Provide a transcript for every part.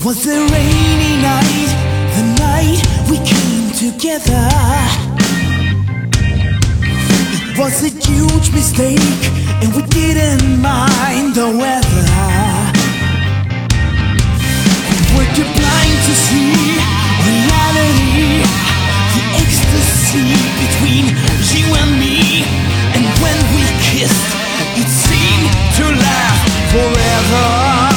was a rainy night, the night we came together. It was a huge mistake, and we didn't mind the weather. We're too blind to see reality, the ecstasy between you and me. And when we kissed, it seemed to last forever.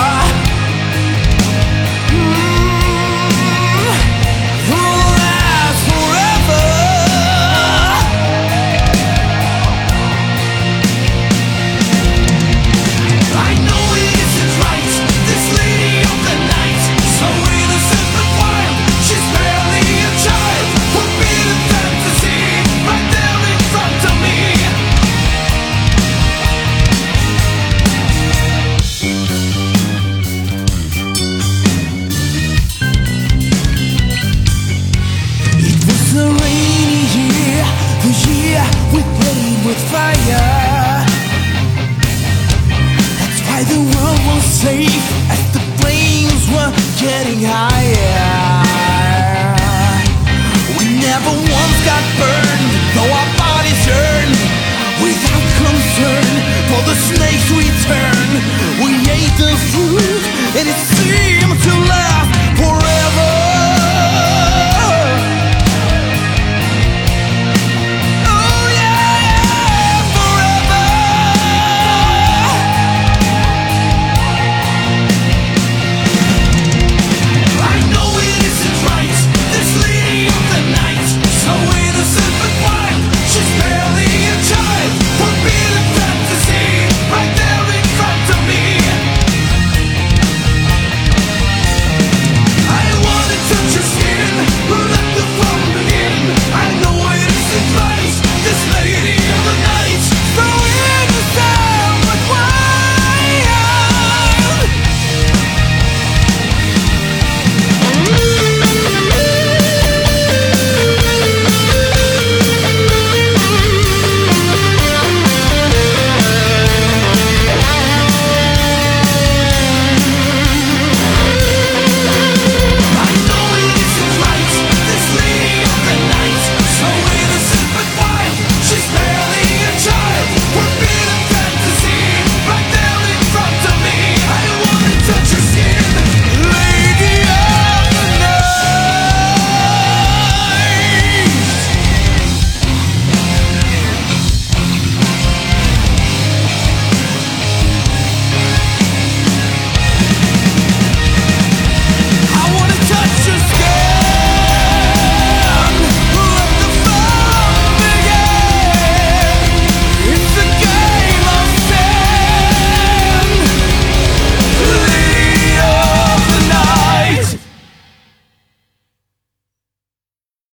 We played with fire. That's why the world was safe as the flames were getting higher. We never once got burned, though our bodies yearned, without concern for the snakes we